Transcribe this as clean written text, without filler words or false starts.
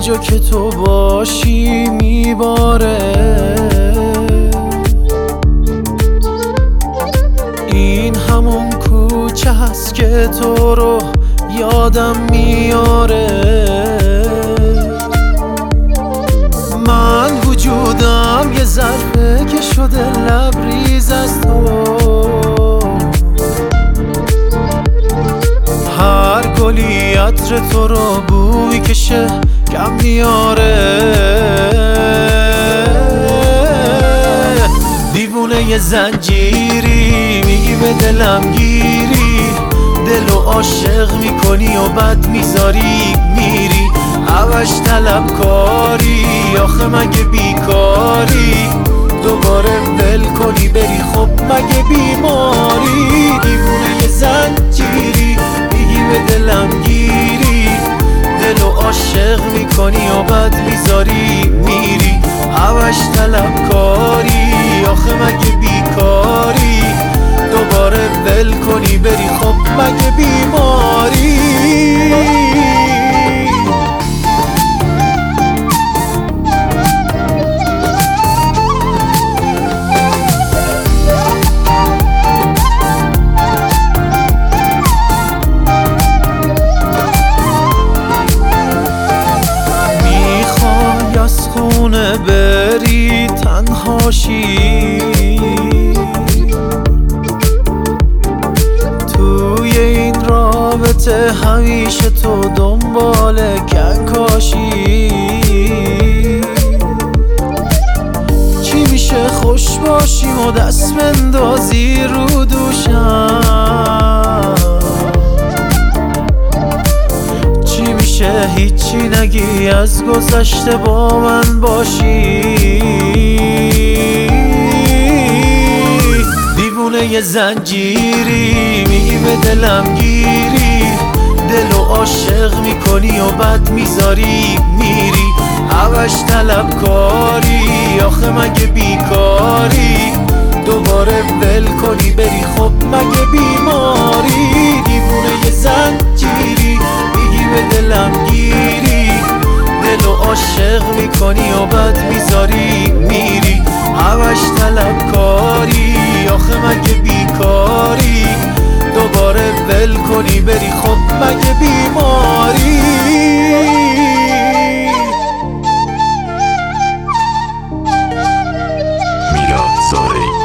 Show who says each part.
Speaker 1: جا که تو باشی میباره. این همون کوچه هست که تو رو یادم میاره. من وجودم یه ظرفه که شده لبریز از تو. هر گلی عطر تو رو بوی کشه کم میاره. دیوونه یه زنجیری میگی به دلم گیری، دلو عاشق میکنی و بد میذاری میری. همش طلبکاری آخه مگه بیکاری، دوباره ول کنی بری خب مگه بیماری. دیوونه یه زنجیری میگی به دلم گیری، دلو عاشق میکنی و بد میذاری میری. همش طلبکاری آخه مگه بیکاری، دوباره ول کنی بری خب مگه بیماری. خونه بری تنهاشی، توی این رابطه همیشه تو دنبال کنکاشی. چی میشه خوش باشیم و دست بندازی رو دوشم، هیچی نگی از گذشته با من باشی. دیوونه یه زنجیری میگی به دلم گیری، دلو عاشق میکنی و بد میذاری میری. همش طلبکاری آخه مگه بیکاری، دوباره ول کنی بری خب مگه بیماری. دیوونه یه زنجیری میگی به دلم گیری، دلو عاشق میکنی و بد میذاری میری. همش طلبکاری آخه مگه بیکاری، دوباره ول کنی بری خب مگه بیماری.
Speaker 2: میلاد زارعی